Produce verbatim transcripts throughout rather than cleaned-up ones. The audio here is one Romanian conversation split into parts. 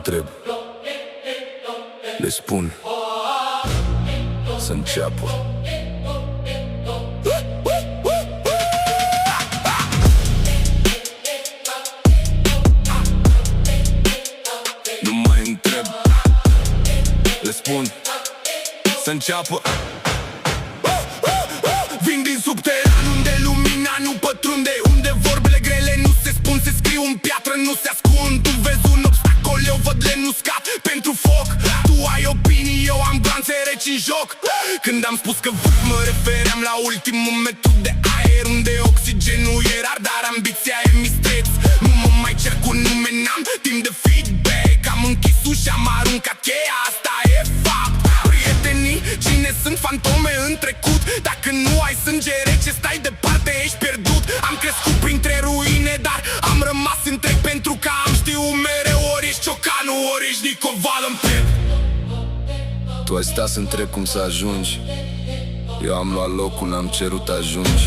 întreb, le spun să înceapă. Nu mai întreb, le spun să înceapă. Vin din subteran unde lumina nu pătrunde, unde vorbele grele nu se spun, se scriu în piatră, nu se ascund. Tu vezi un obstacol, eu văd lemn uscat pentru foc. Tu ai opinii, eu am glanțe reci în joc. Când am spus că vârf, mă refeream la ultimul metru de aer, unde oxigenul e rar, dar ambiția e mistreț. Nu mă mai cer cu nume, n-am timp de feedback. Am închis ușa, am aruncat cheia, asta e fapt. Prietenii, cine sunt fantome în trecut? Dacă nu ai sânge rece, stai departe, ești pierdut. Am crescut printre ruine, dar am rămas întreg, pentru că am știut mereu, ori ești Ciocanu, ori ești Nicoval în piept. Tu ai stat să întrebi cum să ajungi, eu am luat locul, n-am cerut ajungi.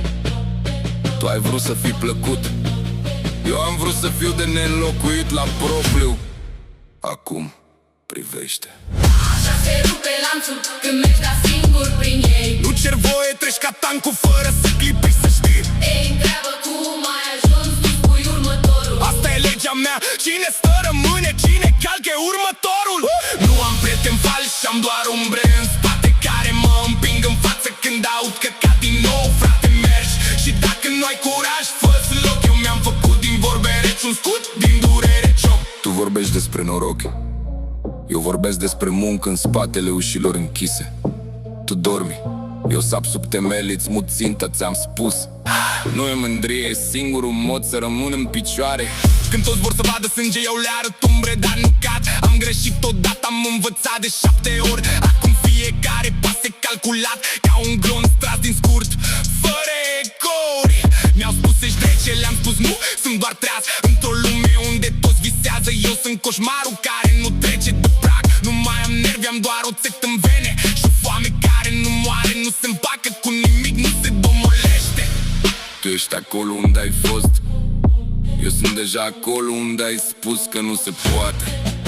Tu ai vrut să fii plăcut, eu am vrut să fiu de neînlocuit la propriu. Acum privește. Așa se rupe lanțul când mergi da singur prin ei. Nu cer voie, treci ca tancul fără să clipi, să știi. Ei întreabă cum ai ajuns, tu spui următorul. Asta e legea mea, cine stă rămâne, cine calcă e următorul. Nu am prieteni falși, am doar umbre în spate care mă împing în față când aud că ca din nou, frate, mergi. Și dacă nu ai curaj, fă-ți loc. Eu mi-am făcut din vorbe reci un scut, din durere cioc. Tu vorbești despre noroc, eu vorbesc despre muncă în spatele ușilor închise. Tu dormi, eu sap sub temeli, îți mut țintă, ți-am spus. Nu e mândrie, e singurul mod să rămân în picioare. Când toți vor să vadă sânge, eu le arăt umbre, dar nu cad. Am greșit odată, am învățat de șapte ori. Acum fiecare pas e calculat, ca un glon stras din scurt, fără ecouri. Mi-au spus ești rece, le-am spus nu, sunt doar treaz. Într-o lume unde toți visează, eu sunt coșmarul care nu trece de prag. Nu mai am nervi, am doar oțet în vene și o foame care nu moare, nu se împacă cu nimic, nu se domolește. Tu ești acolo unde ai fost, eu sunt deja acolo unde ai spus că nu se poate.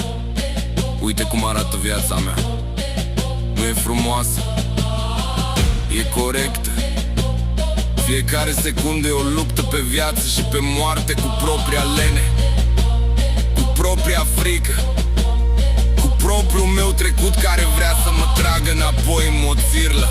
Uite cum arată viața mea, nu e frumoasă, e corectă. Fiecare secundă e o luptă pe viață și pe moarte, cu propria lene, cu propria frică, cu propriul meu trecut care vrea să mă tragă înapoi în moțirlă.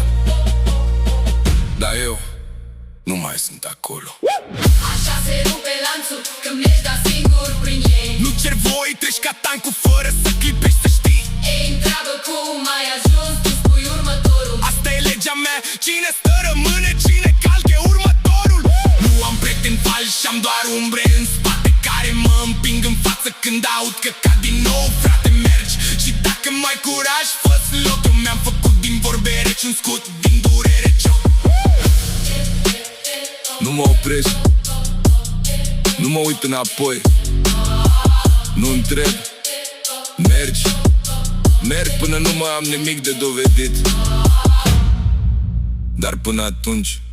Dar eu nu mai sunt acolo. Așa se rupe lanțul când mergi da singur prin ei. Nu cer voi, treci ca tancul fără să clipești, să știi. Ei întreabă cum ai ajuns, tu spui următorul. Asta e legea mea, cine stă rămâne, cine calcă e următorul. Nu am prieteni falși, am doar umbre în spate care mă împing în față când aud că ca din nou, frate, mergi. Și dacă mai curaj, fă-ți loc. Eu mi-am făcut din vorbe reci un scut, din durere cioc. Nu mă oprești, nu mă uit înapoi, nu întreb, mergi. Merg până nu mai am nimic de dovedit, dar până atunci